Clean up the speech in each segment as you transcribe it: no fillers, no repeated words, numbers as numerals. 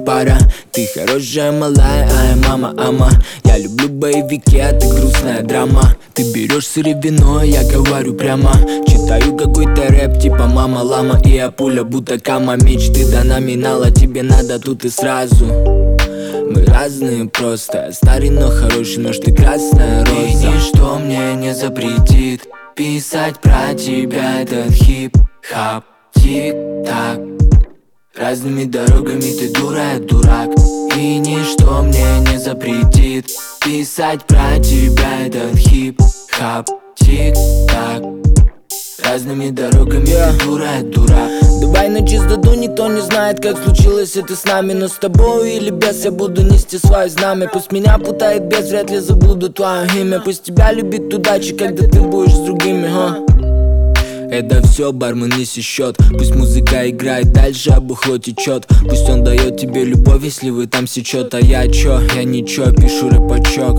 пара. Ты хорошая малая, ай, мама, ама. Я люблю боевики, а ты грустная драма. Ты берешь сыр и вино, я говорю прямо. Читаю какой-то рэп, типа мама, лама. И я пуля, будто кама. Мечты до номинала, тебе надо тут и сразу. Мы разные просто, старый, но хороший, нож, ты красная роза. И ничто мне не запретит писать про тебя этот хип-хап. Тик-так, разными дорогами ты дура, я дурак. И ничто мне не запретит писать про тебя этот хип-хап. Тик-так, разными дорогами ты дура, я дурак. Давай на чистоту, никто не знает, как случилось это с нами. Но с тобой или без я буду нести свое знамя. Пусть меня путает без, вряд ли забуду твое имя. Пусть тебя любит удача, когда ты будешь с другими, Это все, бармен, неси счет. Пусть музыка играет дальше, а бухло течет. Пусть он дает тебе любовь, если вы там сечет. А я чё? Я ничего, пишу рэпачок.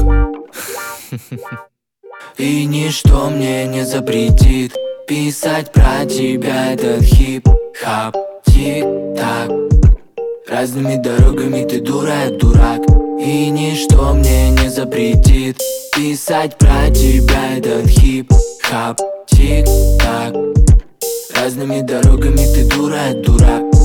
И ничто мне не запретит писать про тебя этот хип-хап. Тик-так, разными дорогами ты дура, я дурак. И ничто мне не запретит писать про тебя этот хип-хап. Тик-так, разными дорогами ты дура, я дурак.